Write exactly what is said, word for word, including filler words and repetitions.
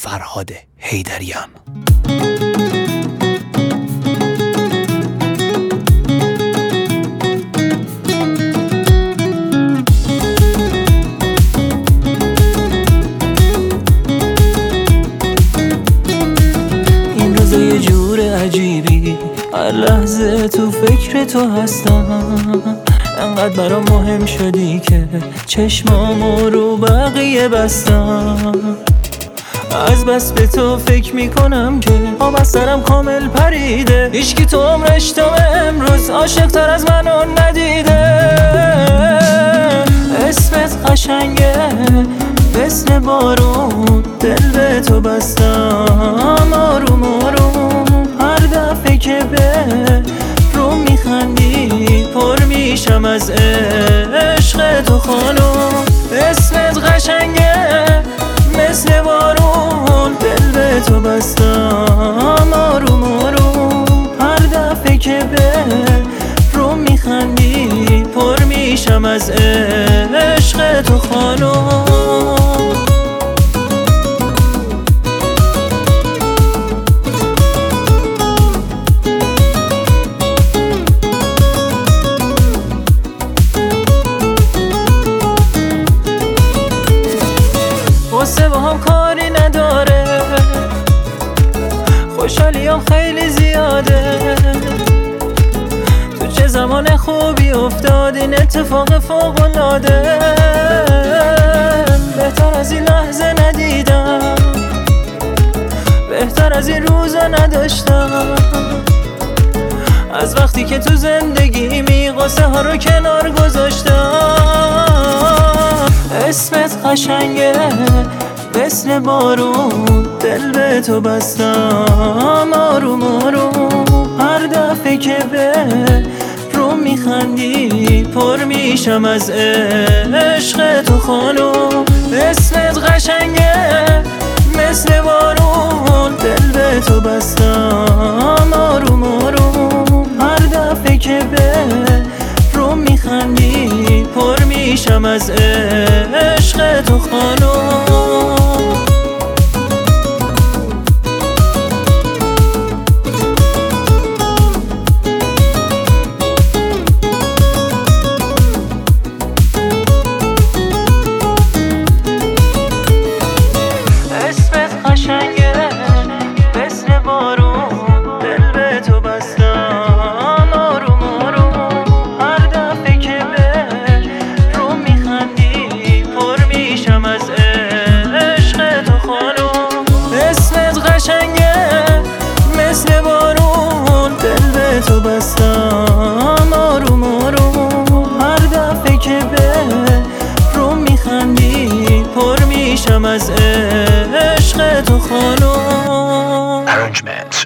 فرهاد حیدریان. این روزا یه جور عجیبی، هر لحظه تو فکر تو هستم. انقدر برام مهم شدی که چشمامو رو بقیه بستم. از بس به تو فکر میکنم که آب از سرم کامل پریده. هیچکی تو عمرش تا امروز عاشق تر از منو ندیده. اسمت قشنگه مثل بارون، دل به تو بستم آروم آروم. هر دفعه که به رو میخندی پر میشم از عشق تو خانم. اسمت قشنگه مثل بارون، دل به تو بستم آروم آروم. هر دفعه که به رو میخندی پر میشم از عشق تو خانم. قصه با هم کاری نداره، خوشحالیم خیلی زیاده. تو چه زمان خوبی افتاد این اتفاق فوق‌العاده. بهتر از این لحظه ندیدم، بهتر از این روزا نداشتم. از وقتی که تو زندگی می قصه ها رو کنار گذاشتم. اسمت قشنگه مثل بارون، دل به تو بستم آروم آروم. هر دفعه که به رو میخندی پر میشم از عشق تو خانم. اسمت قشنگه مثل بارون، دل به تو بستم آروم آروم. هر دفعه که به رو میخندی پر میشم از عشق تو خانم. اسمت قشنگه مثل بارون، دل به تو بستم آروم آروم. هر دفعه که به رو میخندی پر میشم از عشق تو خانم. اسمت قشنگه مثل بارون، دل به تو بستم آروم آروم. هر دفعه که به رو میخندی پر میشم از عشق تو خانم. Arrangement